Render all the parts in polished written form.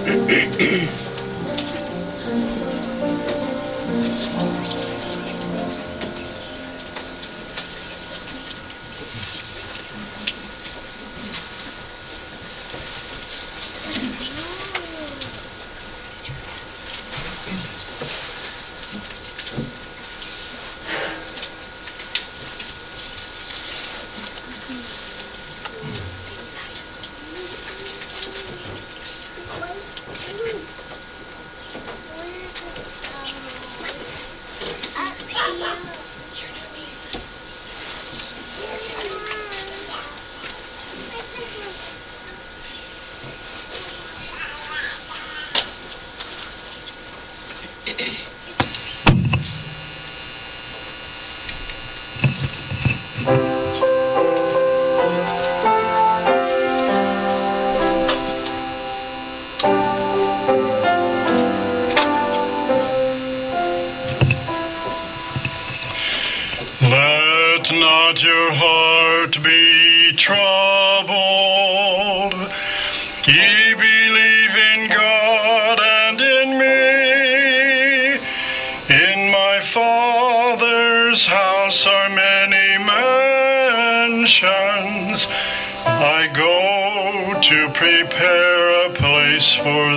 Let not your heart be troubled. Ye believe in God and in me. In my Father's house are many mansions. I go to prepare a place for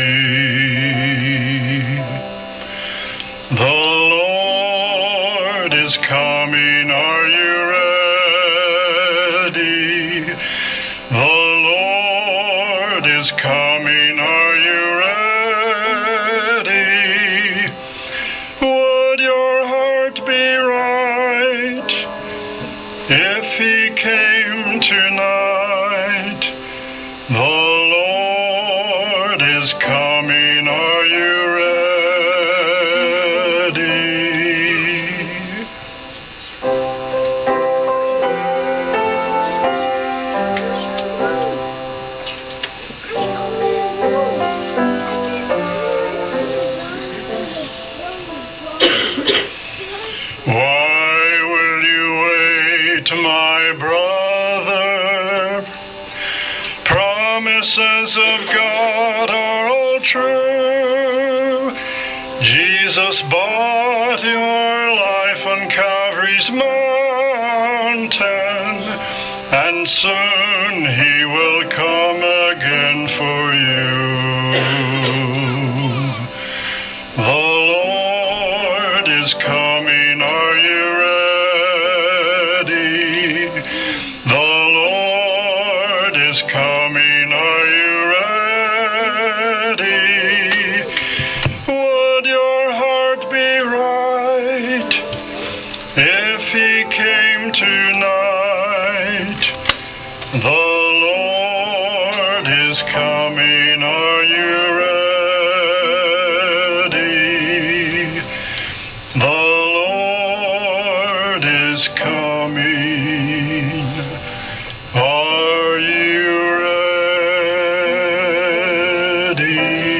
thee. The Lord is coming, are you ready? The Lord is coming, are you ready? Would your heart be right if he came tonight? The Lord is coming, are you ready? Why will you wait, my brother? Promises of God are all true. Jesus bought your life on Calvary's mountain, and soon he will come again for you. The Lord is coming, are you ready? The Lord is coming, are you ready? Would your heart be right if he came tonight? The Lord is coming, are you ready? The Lord is coming. Are you ready?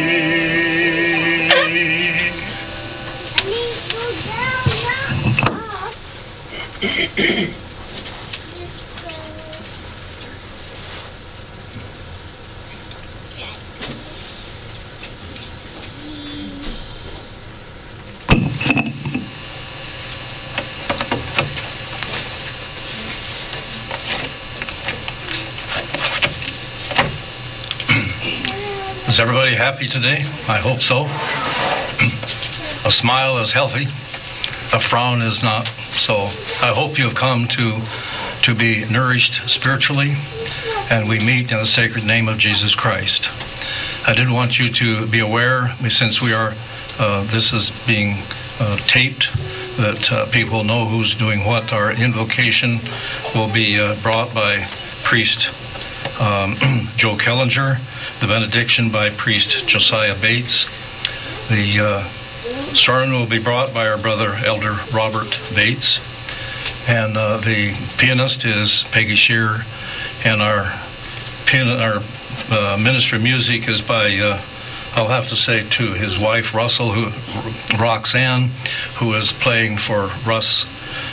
Is everybody happy today? I hope so. A smile is healthy. A frown is not. So I hope you have come to be nourished spiritually, and we meet in the sacred name of Jesus Christ. I did want you to be aware, since we are, this is being taped, that people know who's doing what. Our invocation will be brought by Priest Joe Kellinger, the benediction by Priest Josiah Bates. The sermon will be brought by our brother Elder Robert Bates, and the pianist is Peggy Shear, and our ministry of music is by I'll have to say too, his wife Roxanne, who is playing for Russ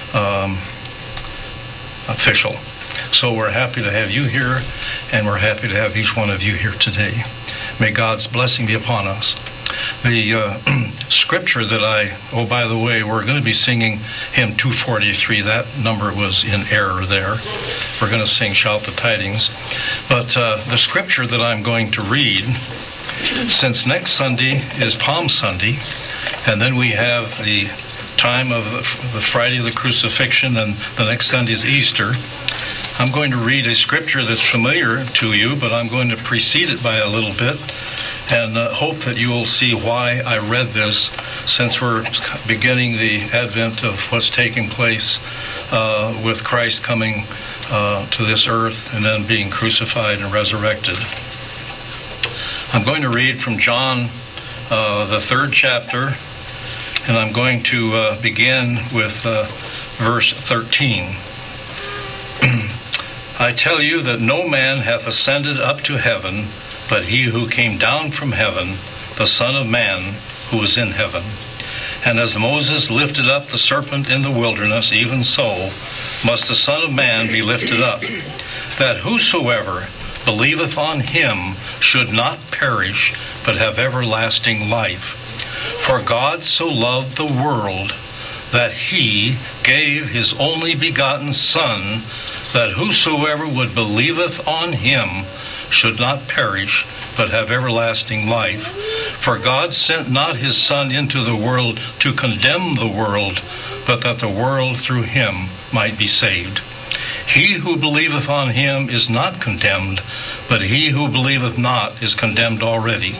Official. So we're happy to have you here, and we're happy to have each one of you here today. May God's blessing be upon us. The scripture that by the way, we're going to be singing hymn 243. That number was in error there. We're going to sing Shout the Tidings. But the scripture that I'm going to read, since next Sunday is Palm Sunday, and then we have the time of the Friday of the Crucifixion, and the next Sunday is Easter, I'm going to read a scripture that's familiar to you, but I'm going to precede it by a little bit, and hope that you will see why I read this, since we're beginning the advent of what's taking place with Christ coming to this earth and then being crucified and resurrected. I'm going to read from John, the 3rd chapter, and I'm going to begin with verse 13. I tell you that no man hath ascended up to heaven, but he who came down from heaven, the Son of Man, who is in heaven. And as Moses lifted up the serpent in the wilderness, even so must the Son of Man be lifted up, that whosoever believeth on him should not perish, but have everlasting life. For God so loved the world, that he gave his only begotten Son, that whosoever would believeth on him should not perish, but have everlasting life. For God sent not his Son into the world to condemn the world, but that the world through him might be saved. He who believeth on him is not condemned, but he who believeth not is condemned already,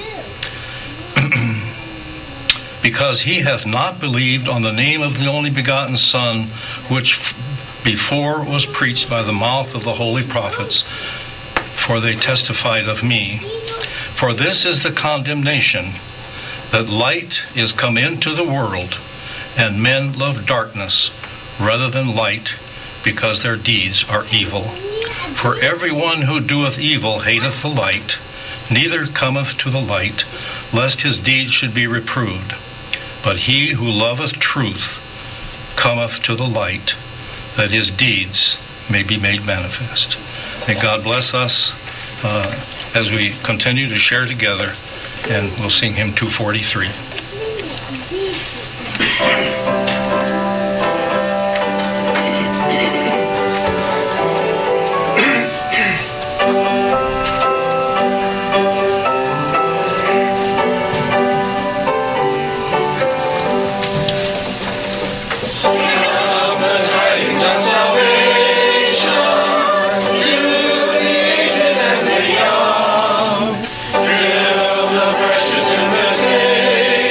because he hath not believed on the name of the only begotten Son, which before was preached by the mouth of the holy prophets, for they testified of me. For this is the condemnation, that light is come into the world, and men love darkness rather than light, because their deeds are evil. For everyone who doeth evil hateth the light, neither cometh to the light, lest his deeds should be reproved. But he who loveth truth cometh to the light, that his deeds may be made manifest. May God bless us as we continue to share together, and we'll sing hymn 243. Till the precious invitation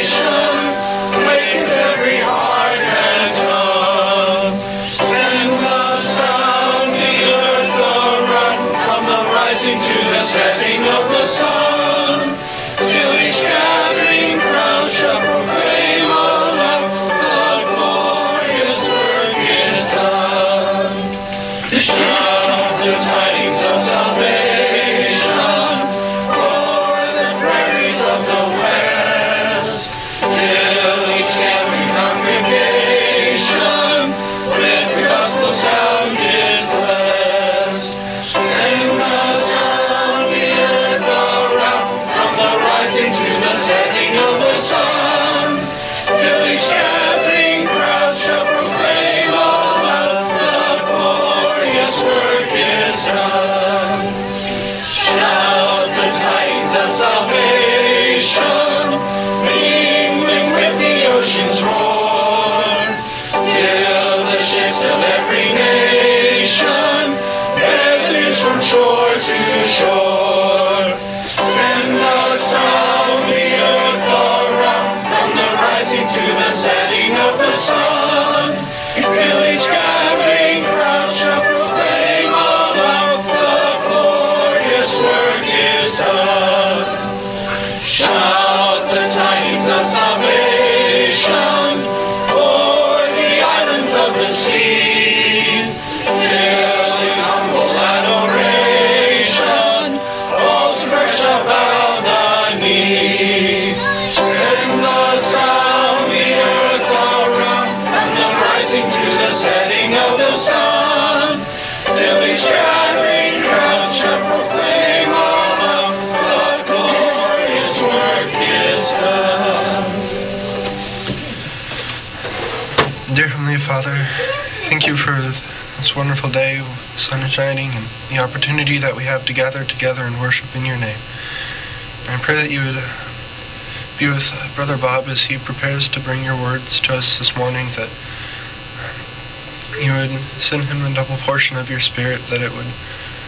Dear Heavenly Father, thank you for this wonderful day, the sun is shining, and the opportunity that we have to gather together and worship in your name. And I pray that you would be with Brother Bob as he prepares to bring your words to us this morning, that you would send him a double portion of your Spirit, that it would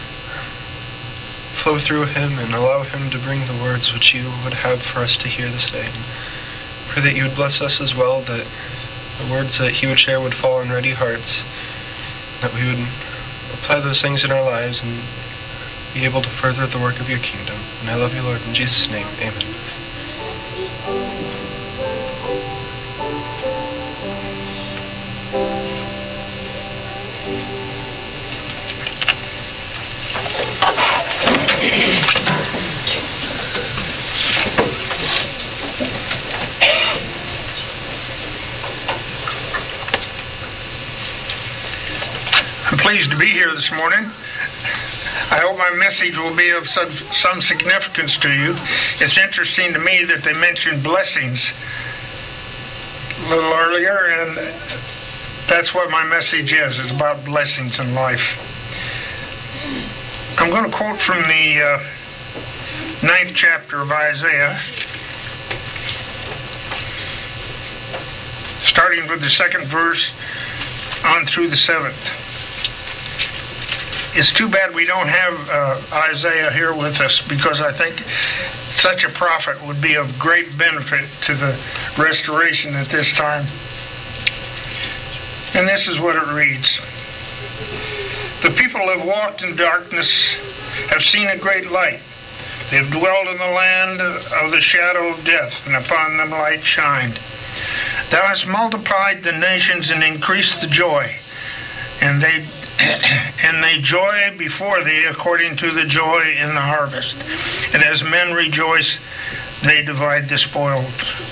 flow through him and allow him to bring the words which you would have for us to hear this day. And pray that you would bless us as well, that the words that he would share would fall on ready hearts, that we would apply those things in our lives and be able to further the work of your kingdom. And I love you, Lord, in Jesus' name, amen. I'm pleased to be here this morning. I hope my message will be of some significance to you. It's interesting to me that they mentioned blessings a little earlier, and that's what my message is. It's about blessings in life. I'm going to quote from the 9th chapter of Isaiah, starting with the 2nd verse on through the 7th. It's too bad we don't have Isaiah here with us, because I think such a prophet would be of great benefit to the restoration at this time. And this is what it reads. The people have walked in darkness, have seen a great light. They have dwelled in the land of the shadow of death, and upon them light shined. Thou hast multiplied the nations and increased the joy, and they joy before thee according to the joy in the harvest. And as men rejoice, they divide the spoils.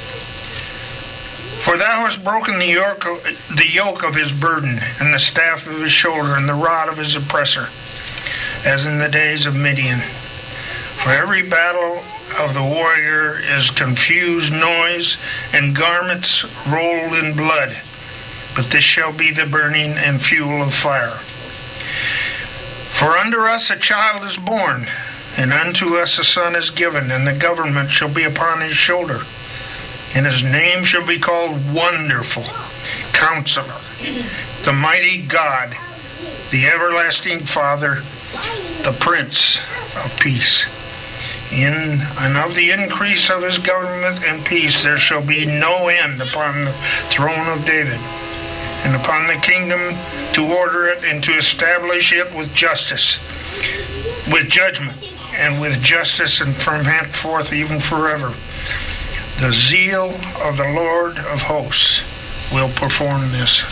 For thou hast broken the yoke of his burden, and the staff of his shoulder, and the rod of his oppressor, as in the days of Midian. For every battle of the warrior is confused noise, and garments rolled in blood. But this shall be the burning and fuel of fire. For unto us a child is born, and unto us a son is given, and the government shall be upon his shoulder. And his name shall be called Wonderful, Counselor, the Mighty God, the Everlasting Father, the Prince of Peace. And of the increase of his government and peace there shall be no end upon the throne of David, and upon the kingdom, to order it and to establish it with justice, with judgment, and with justice, and from henceforth even forever. The zeal of the Lord of hosts will perform this.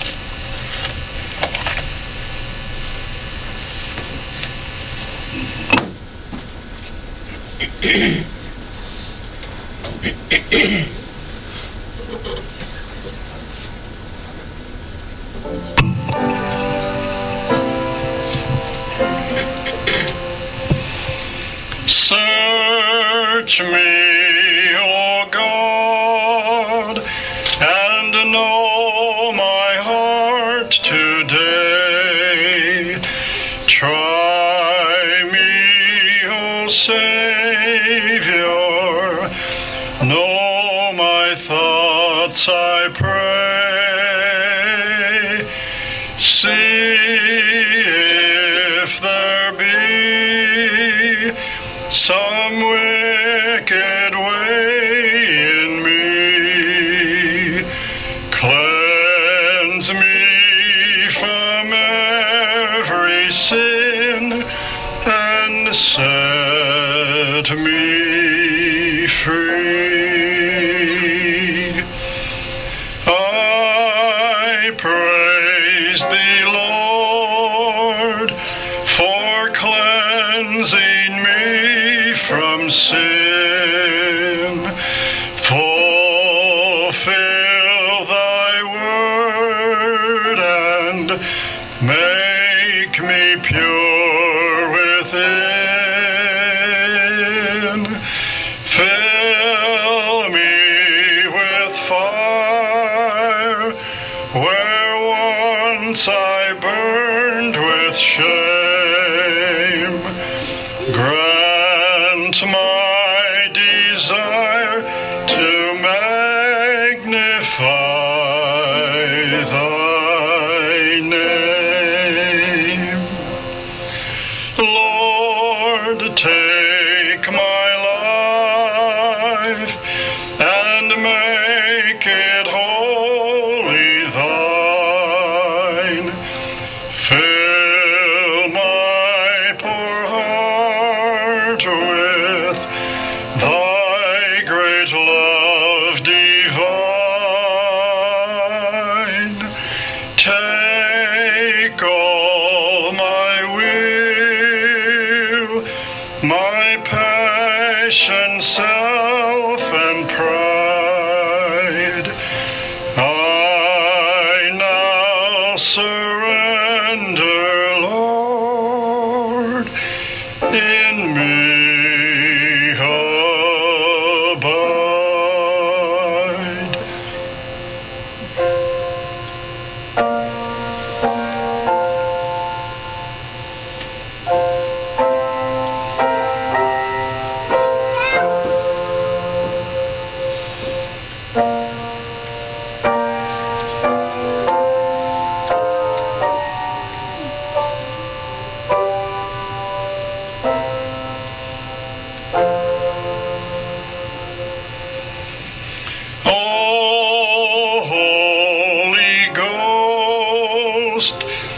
Search me, O God, and know my heart today. Try me, O Savior, know my thoughts, I pray. See if there be some wicked way in me. Cleanse me from every sin and set me free. I praise thee, Lord, for cleansing me from sin. Fulfill thy word and make me pure within. Fill me desire to magnify thy name. Lord, take my life and make it wholly thine. Fill my poor heart with thy great love divine. Take all my will, my passion, self, and pride. I now surrender, Lord, in me abide. O Holy Ghost,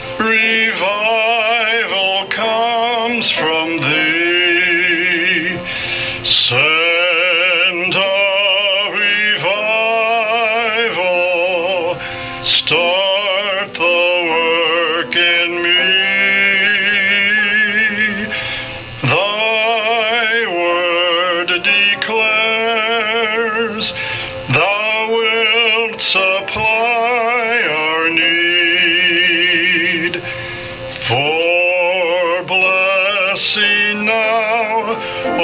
revival comes from thee. Send a revival, start the work in me. Thy word declares thou wilt supply our need. For blessing now, O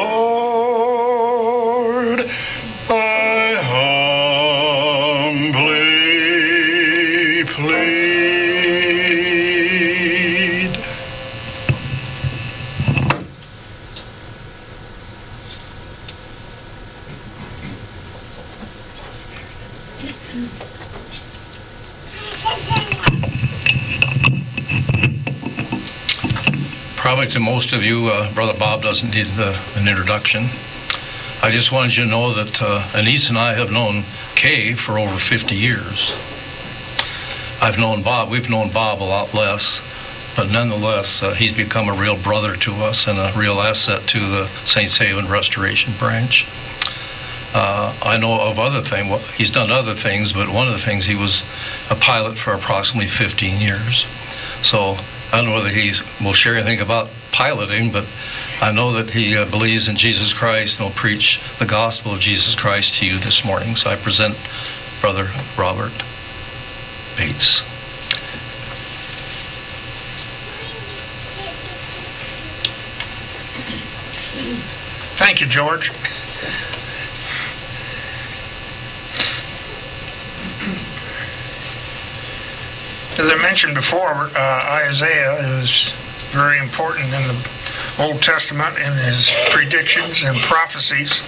Lord, I humbly plead. Probably to most of you, Brother Bob doesn't need an introduction. I just wanted you to know that Anise and I have known Kay for over 50 years. I've known Bob. We've known Bob a lot less, but nonetheless, he's become a real brother to us and a real asset to the Saints Haven Restoration Branch. I know of other things. Well, he's done other things, but one of the things, he was a pilot for approximately 15 years. So I don't know whether he will share anything about piloting, but I know that he believes in Jesus Christ and will preach the gospel of Jesus Christ to you this morning. So I present Brother Robert Bates. Thank you, George. As I mentioned before, Isaiah is very important in the Old Testament in his predictions and prophecies.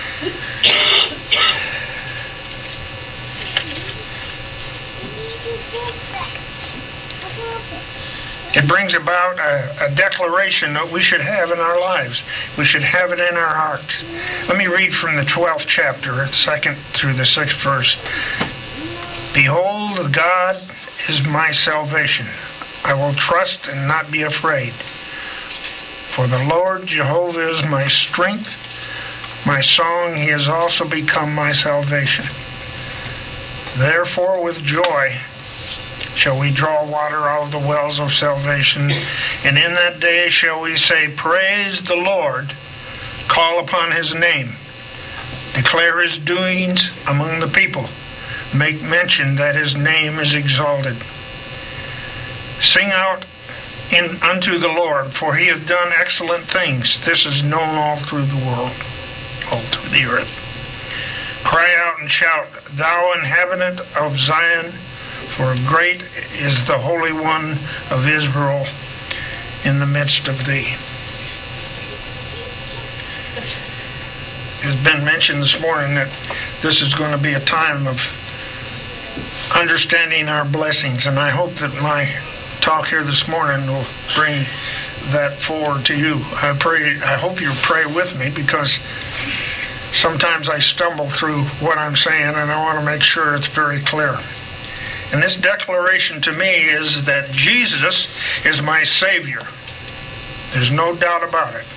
It brings about a declaration that we should have in our lives. We should have it in our hearts. Let me read from the 12th chapter, 2nd through the 6th verse. Behold, God is my salvation. I will trust and not be afraid. For the Lord Jehovah is my strength, my song. He has also become my salvation. Therefore, with joy shall we draw water out of the wells of salvation, and in that day shall we say, Praise the Lord, call upon his name, declare his doings among the people, make mention that his name is exalted. Sing out unto the Lord, for he hath done excellent things. This is known all through the world, all through the earth. Cry out and shout, thou inhabitant of Zion, for great is the Holy One of Israel in the midst of thee. has been mentioned this morning that this is going to be a time of understanding our blessings, and I hope that my talk here this morning will bring that forward to you. I hope you pray with me, because sometimes I stumble through what I'm saying, and I want to make sure it's very clear. And this declaration to me is that Jesus is my Savior. There's no doubt about it.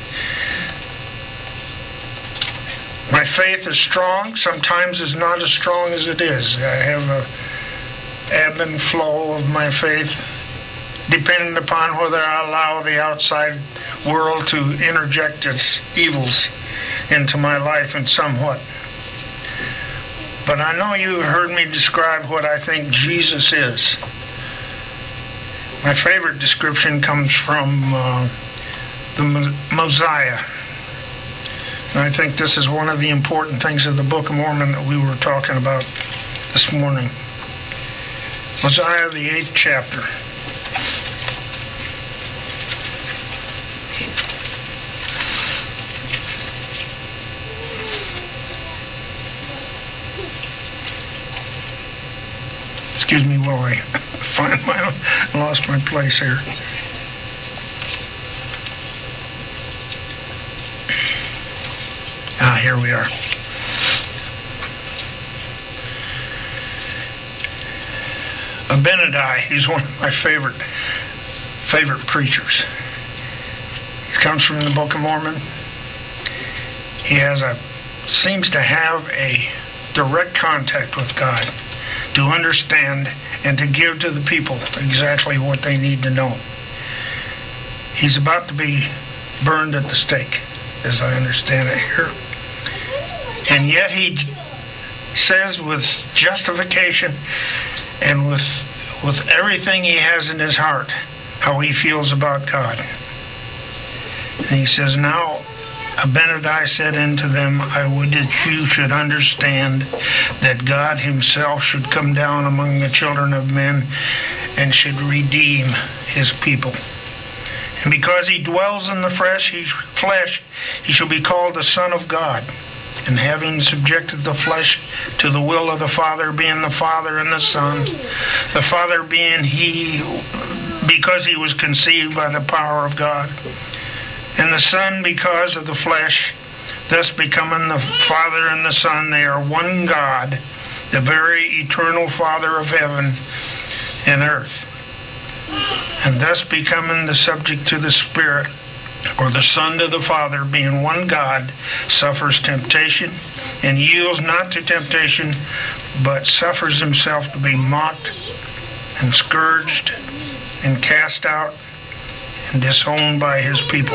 My faith is strong. Sometimes it's not as strong as it is. I have an ebb and flow of my faith, depending upon whether I allow the outside world to interject its evils into my life in somewhat. But I know you heard me describe what I think Jesus is. My favorite description comes from the Mosiah. And I think this is one of the important things of the Book of Mormon that we were talking about this morning. Mosiah, the 8th chapter. Excuse me while I lost my place here. Here we are. Abinadi, he's one of my favorite preachers. He comes from the Book of Mormon. He seems to have a direct contact with God to understand and to give to the people exactly what they need to know. He's about to be burned at the stake, as I understand it here. And yet he says with justification and with everything he has in his heart how he feels about God. And he says, "Now Abinadi said unto them, I would that you should understand that God himself should come down among the children of men and should redeem his people. And because he dwells in the flesh, he shall be called the Son of God. And having subjected the flesh to the will of the Father, being the Father and the Son, the Father being he, because he was conceived by the power of God, and the Son because of the flesh, thus becoming the Father and the Son, they are one God, the very eternal Father of heaven and earth. And thus becoming the subject to the Spirit, or the Son to the Father, being one God, suffers temptation, and yields not to temptation, but suffers himself to be mocked, and scourged, and cast out, and disowned by his people."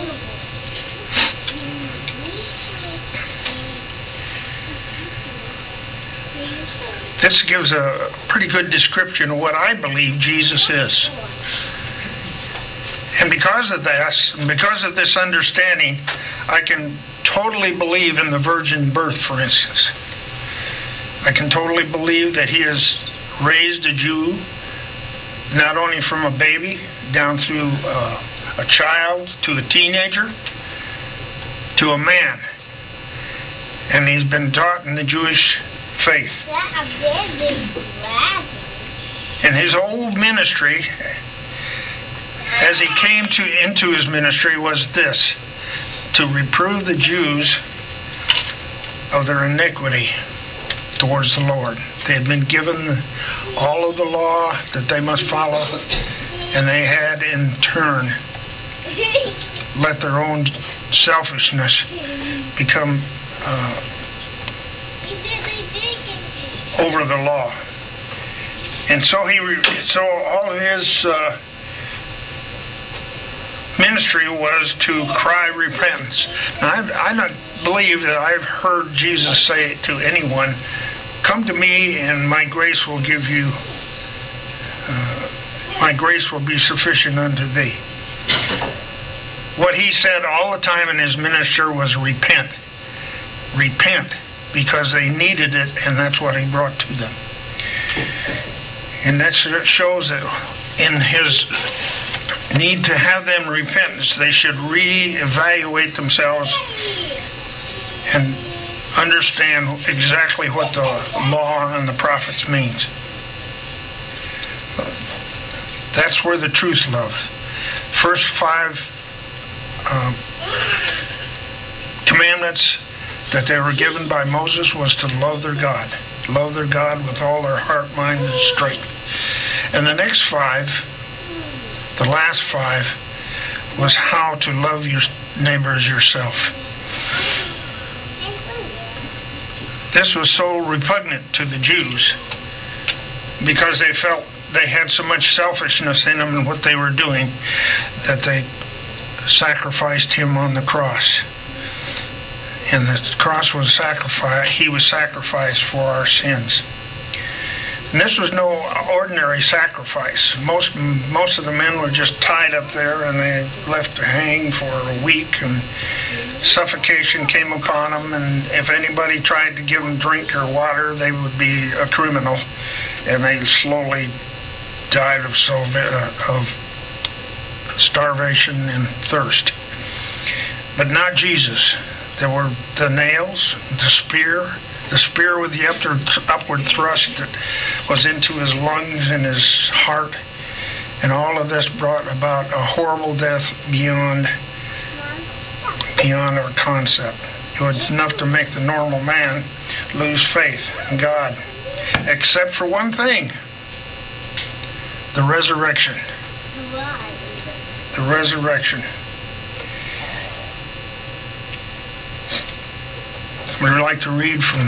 This gives a pretty good description of what I believe Jesus is. And because of this understanding, I can totally believe in the virgin birth, for instance. I can totally believe that he has raised a Jew, not only from a baby, down through a child, to a teenager, to a man. And he's been taught in the Jewish faith. And his whole ministry, as he came into his ministry, was this: to reprove the Jews of their iniquity towards the Lord. They had been given all of the law that they must follow, and they had in turn let their own selfishness become over the law. And so all of his ministry was to cry repentance. Now, I don't believe that I've heard Jesus say to anyone, "Come to me and my grace will give you, my grace will be sufficient unto thee." What he said all the time in his ministry was repent. Repent, because they needed it, and that's what he brought to them. And that shows that in his need to have them repentance, they should reevaluate themselves and understand exactly what the law and the prophets means. That's where the truth lives. First 5 commandments that they were given by Moses was to love their God. Love their God with all their heart, mind, and strength. And the next 5, the last 5, was how to love your neighbor as yourself. This was so repugnant to the Jews because they felt they had so much selfishness in them in what they were doing that they sacrificed him on the cross. And the cross was sacrificed. He was sacrificed for our sins. And this was no ordinary sacrifice. Most of the men were just tied up there and they left to hang for a week, and suffocation came upon them, and if anybody tried to give them drink or water, they would be a criminal, and they slowly died of starvation and thirst. But not Jesus. There were the nails, the spear with the upward thrust that was into his lungs and his heart, and all of this brought about a horrible death beyond our concept. It was enough to make the normal man lose faith in God, except for one thing: the resurrection. The resurrection. We would like to read from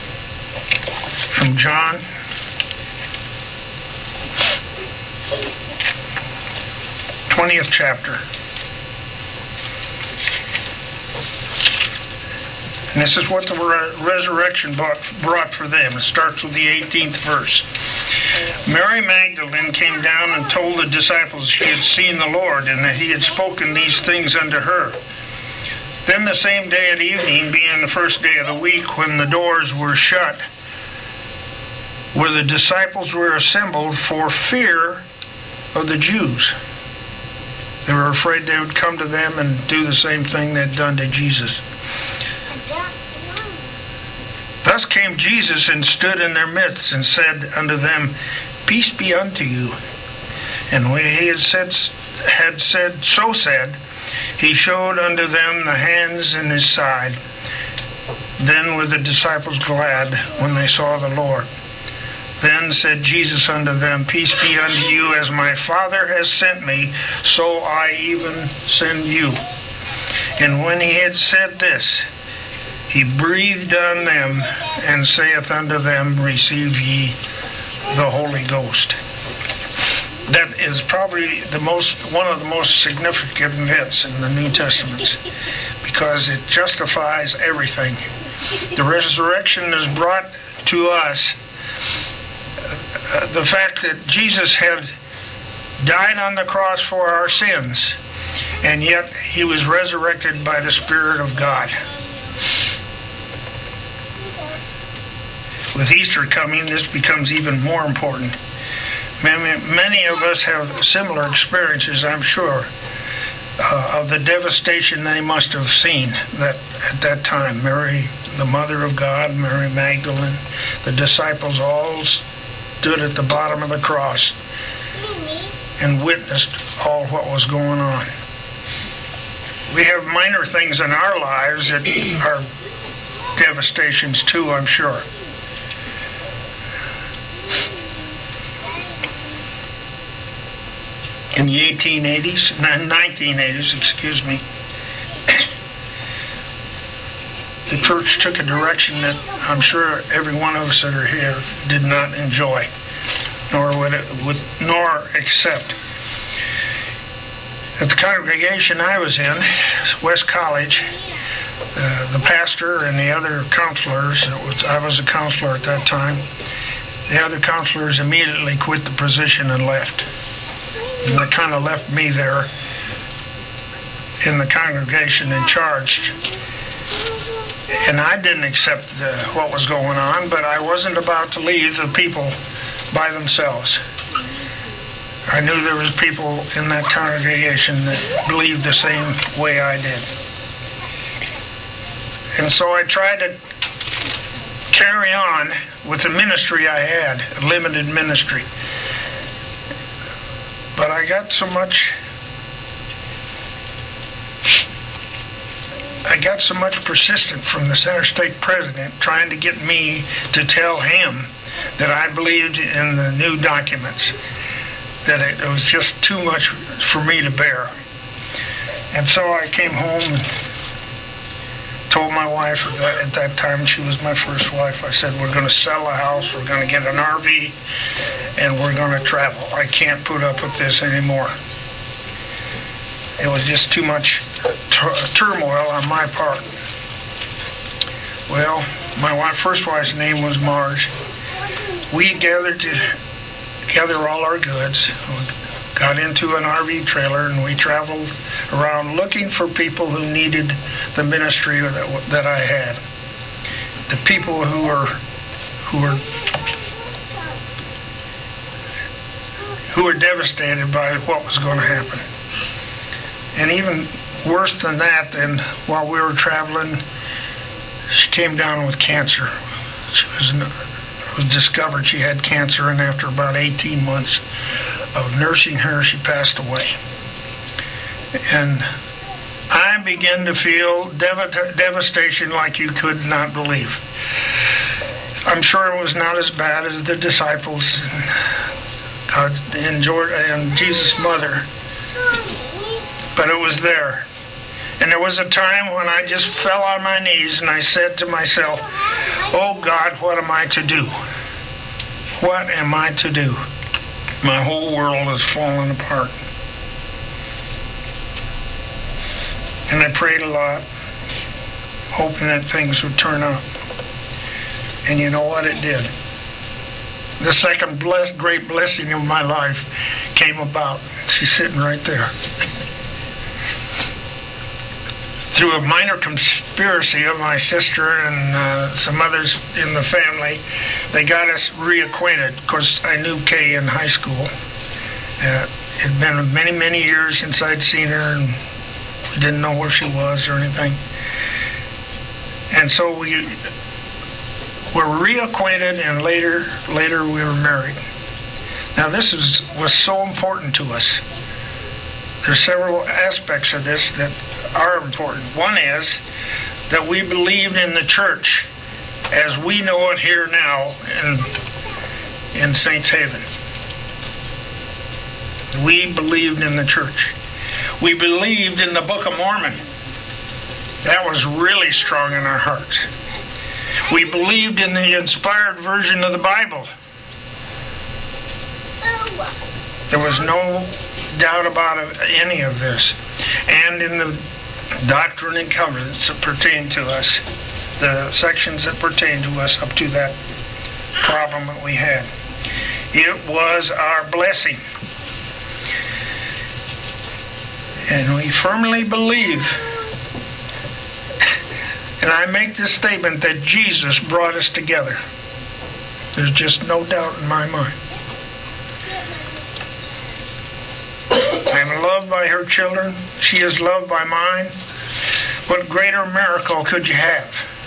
John. The 20th chapter. And this is what the resurrection brought for them. It starts with the 18th verse. Mary Magdalene came down and told the disciples she had seen the Lord, and that he had spoken these things unto her. Then the same day at evening, being the first day of the week, when the doors were shut, where the disciples were assembled for fear of the Jews. They were afraid they would come to them and do the same thing they'd done to Jesus. Thus came Jesus and stood in their midst and said unto them, Peace be unto you. And when he had said, he showed unto them the hands and his side. Then were the disciples glad when they saw the Lord. Then said Jesus unto them, Peace be unto you, as my Father has sent me, so I even send you. And when he had said this, he breathed on them, and saith unto them, Receive ye the Holy Ghost. That is probably one of the most significant events in the New Testament, because it justifies everything. The resurrection is brought to us the fact that Jesus had died on the cross for our sins, and yet he was resurrected by the Spirit of God. With Easter coming, this becomes even more important. Many of us have similar experiences, I'm sure, of the devastation they must have seen at that time. Mary, the Mother of God, Mary Magdalene, the disciples all stood at the bottom of the cross and witnessed all what was going on. We have minor things in our lives that are devastations too, I'm sure. In the 1980s, the church took a direction that I'm sure every one of us that are here did not enjoy, nor accept. At the congregation I was in, West College, the pastor and the other counselors, I was a counselor at that time, the other counselors immediately quit the position and left. And they kind of left me there in the congregation in charge. And I didn't accept what was going on, but I wasn't about to leave the people by themselves. I knew there was people in that congregation that believed the same way I did. And so I tried to carry on with the ministry I had, a limited ministry. But I got so much persistence from the Center State president trying to get me to tell him that I believed in the new documents, that it was just too much for me to bear. And so I came home and told my wife at that time, she was my first wife, I said, we're going to sell a house, we're going to get an RV, and we're going to travel. I can't put up with this anymore. It was just too much turmoil on my part. Well, my first wife's name was Marge. We gathered together all our goods, got into an RV trailer, and we traveled around looking for people who needed the ministry that I had. The people who were devastated by what was going to happen. And even worse than that, then while we were traveling, she came down with cancer. It was discovered she had cancer, and after about 18 months of nursing her, she passed away. And I began to feel devastation like you could not believe. I'm sure it was not as bad as the disciples and Jesus' mother, but it was there. And there was a time when I just fell on my knees and I said to myself, oh God, what am I to do? What am I to do? My whole world is falling apart. And I prayed a lot, hoping that things would turn out. And you know what? It did. The second great blessing of my life came about. She's sitting right there. Through a minor conspiracy of my sister and some others in the family, they got us reacquainted. Of course, I knew Kay in high school. It had been many, many years since I'd seen her, and we didn't know where she was or anything. And so we were reacquainted, and later we were married. Now this was so important to us. There's several aspects of this that are important. One is that we believed in the church as we know it here now in Saints Haven. We believed in the church. We believed in the Book of Mormon. That was really strong in our hearts. We believed in the inspired version of the Bible. There was no doubt about any of this. And in the Doctrine and Covenants that pertain to us, the sections that pertain to us up to that problem that we had. It was our blessing. And we firmly believe, and I make this statement, that Jesus brought us together. There's just no doubt in my mind. I'm loved by her children. She is loved by mine. What greater miracle could you have?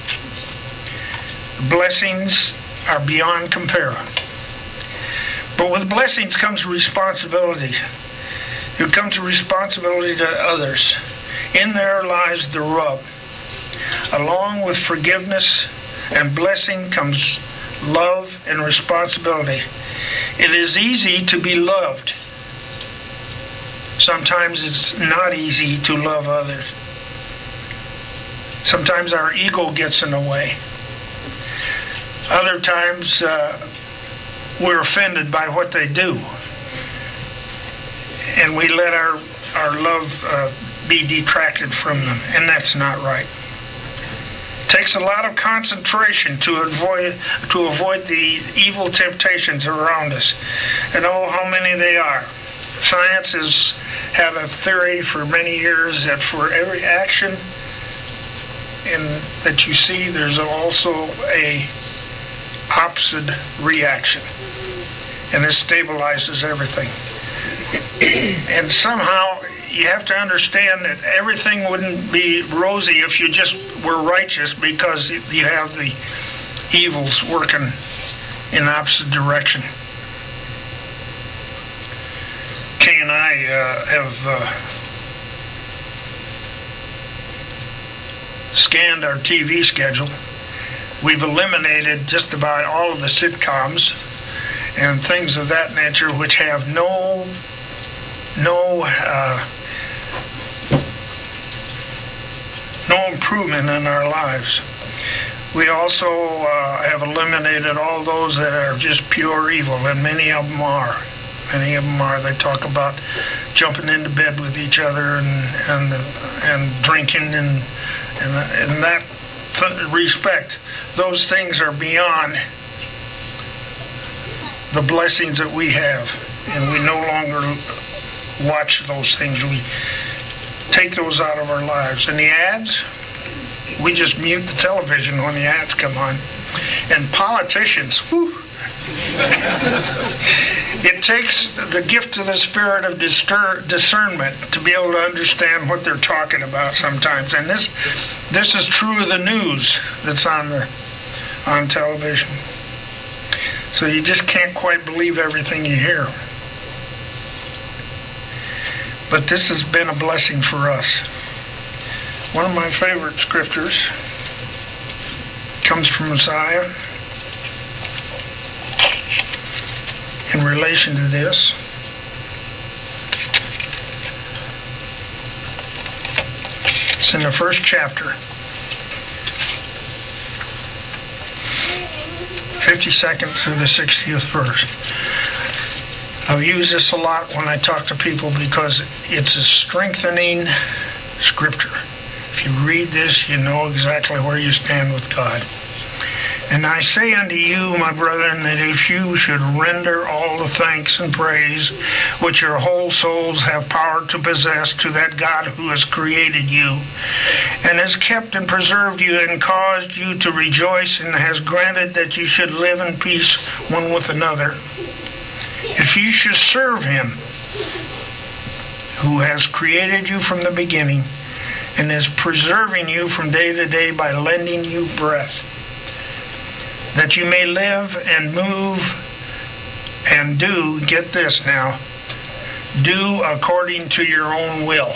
Blessings are beyond compare. But with blessings comes responsibility. It comes a responsibility to others. In there lies the rub. Along with forgiveness and blessing comes love and responsibility. It is easy to be loved. Sometimes it's not easy to love others. Sometimes our ego gets in the way. Other times we're offended by what they do. And we let our love be detracted from them. And that's not right. It takes a lot of concentration to avoid the evil temptations around us. And oh, how many they are. Science has had a theory for many years that for every action that you see, there's also a opposite reaction. And it stabilizes everything. And somehow you have to understand that everything wouldn't be rosy if you just were righteous, because you have the evils working in the opposite direction. Kay and I have scanned our TV schedule. We've eliminated just about all of the sitcoms and things of that nature which have no improvement in our lives. We also have eliminated all those that are just pure evil, and many of them are. Many of them are. They talk about jumping into bed with each other and drinking and in that respect. Those things are beyond the blessings that we have, and we no longer watch those things. We take those out of our lives. And the ads, we just mute the television when the ads come on. And politicians, whew, it takes the gift of the spirit of discernment to be able to understand what they're talking about sometimes. And this is true of the news that's on television. So you just can't quite believe everything you hear. But this has been a blessing for us. One of my favorite scriptures comes from Isaiah in relation to this. It's in the first chapter, 52nd through the 60th verse. I've used this a lot when I talk to people because it's a strengthening scripture. If you read this, you know exactly where you stand with God. And I say unto you, my brethren, that if you should render all the thanks and praise which your whole souls have power to possess to that God who has created you, and has kept and preserved you, and caused you to rejoice, and has granted that you should live in peace one with another, if you should serve him who has created you from the beginning, and is preserving you from day to day by lending you breath, that you may live and move and do, get this now, do according to your own will.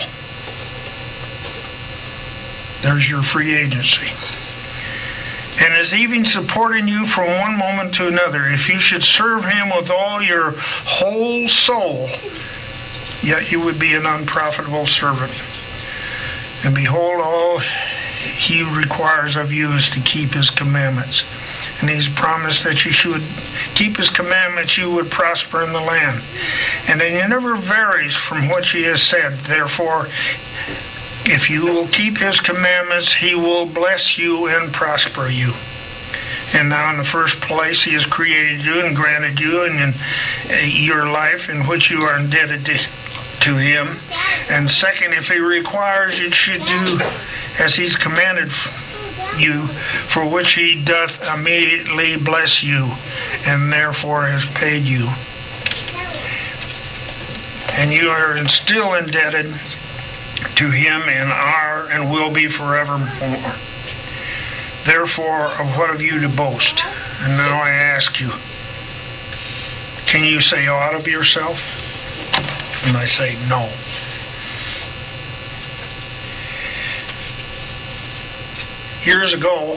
There's your free agency. And is even supporting you from one moment to another. If you should serve him with all your whole soul, yet you would be an unprofitable servant. And behold, all he requires of you is to keep his commandments. And he's promised that you should keep his commandments, you would prosper in the land. And it never varies from what he has said. Therefore, if you will keep his commandments, he will bless you and prosper you. And now in the first place, he has created you and granted you in your life in which you are indebted to him. And second, if he requires, you should do as he's commanded you, for which he doth immediately bless you, and therefore has paid you. And you are still indebted to him, and are and will be forevermore. Therefore, of what have you to boast? And now I ask you, can you say aught of yourself? And I say no. Years ago,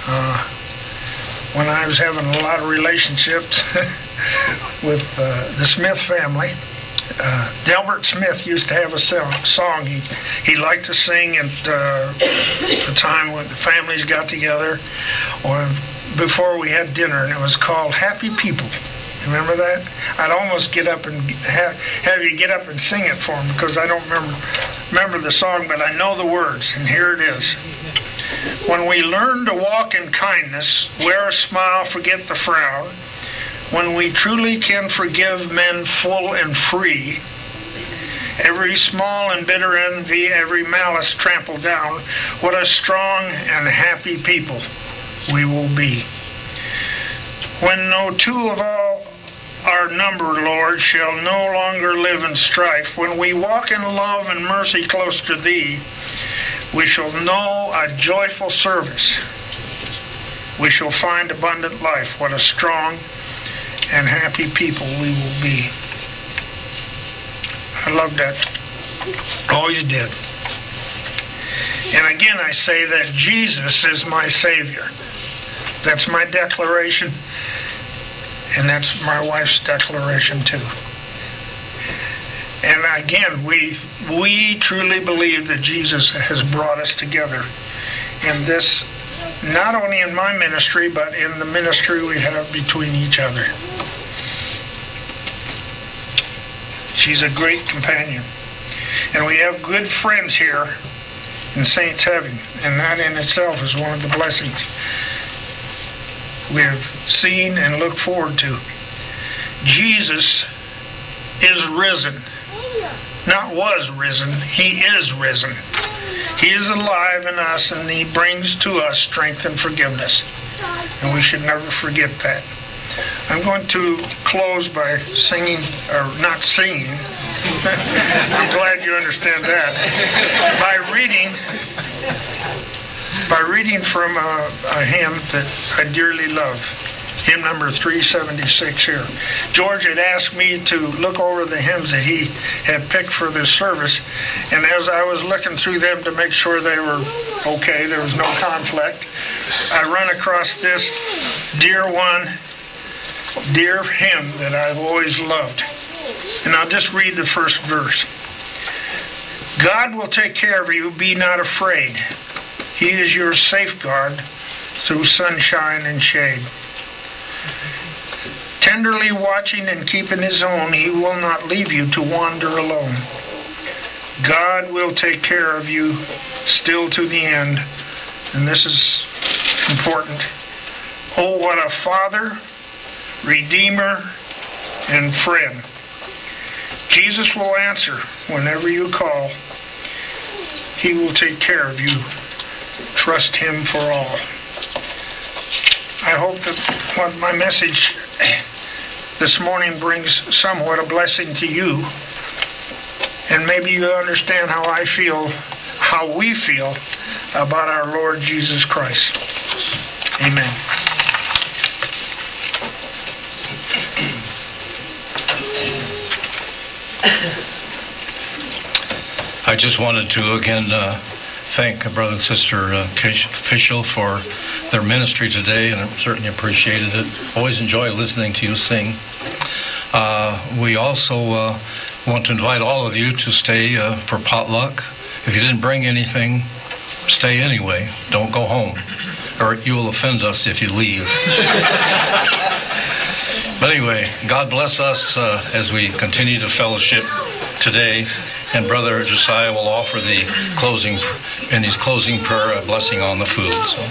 when I was having a lot of relationships with the Smith family, Delbert Smith used to have a song he liked to sing at the time when the families got together or before we had dinner, and it was called Happy People. Remember that? I'd almost get up and have you get up and sing it for them because I don't remember the song, but I know the words, and here it is. When we learn to walk in kindness, wear a smile, forget the frown, when we truly can forgive men full and free, every small and bitter envy, every malice trample down, what a strong and happy people we will be. When no two of all our number, Lord, shall no longer live in strife. When we walk in love and mercy close to Thee, we shall know a joyful service. We shall find abundant life. What a strong and happy people we will be. I love that. Always did. And again, I say that Jesus is my Savior. That's my declaration, and that's my wife's declaration too. And again, we truly believe that Jesus has brought us together in this, not only in my ministry, but in the ministry we have between each other. She's a great companion. And we have good friends here in Saints Heaven, and that in itself is one of the blessings we have seen and look forward to. Jesus is risen. Not was risen, He is risen. He is alive in us, and He brings to us strength and forgiveness. And we should never forget that. I'm going to close by singing, or not singing. I'm glad you understand that. By reading from a hymn that I dearly love. Hymn number 376 here. George had asked me to look over the hymns that he had picked for this service, and as I was looking through them to make sure they were okay, there was no conflict, I run across this dear hymn that I've always loved. And I'll just read the first verse. God will take care of you, be not afraid. He is your safeguard through sunshine and shade. Tenderly watching and keeping His own, He will not leave you to wander alone. God will take care of you still to the end. And this is important. Oh, what a Father, Redeemer, and friend. Jesus will answer whenever you call. He will take care of you. Trust Him for all. I hope that what my message this morning brings somewhat a blessing to you. And maybe you understand how we feel about our Lord Jesus Christ. Amen. I just wanted to again thank Brother and Sister Fischel for their ministry today, and I certainly appreciated it. Always enjoy listening to you sing. We also want to invite all of you to stay for potluck. If you didn't bring anything, stay anyway. Don't go home, or you will offend us if you leave. But anyway, God bless us as we continue to fellowship today. And Brother Josiah will offer the closing, in his closing prayer, a blessing on the food. So.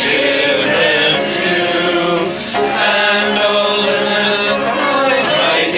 And O linen, thy mighty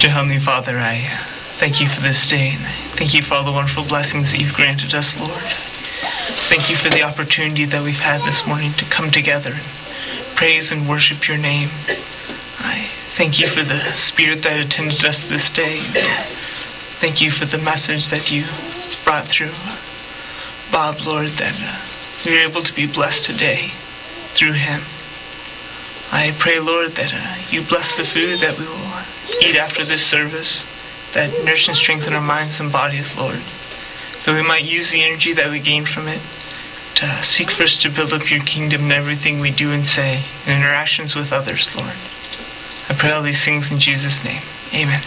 Dear Heavenly Father, I thank you for this day, and I thank you for all the wonderful blessings that you've granted us, Lord. Thank you for the opportunity that we've had this morning to come together and praise and worship your name. I thank you for the Spirit that attended us this day. Thank you for the message that you brought through Bob, Lord, that we are able to be blessed today through him. I pray, Lord, that you bless the food that we will eat after this service, that nourish and strengthen our minds and bodies, Lord, that we might use the energy that we gain from it to seek first to build up your kingdom in everything we do and say, in interactions with others, Lord. I pray all these things in Jesus' name. Amen.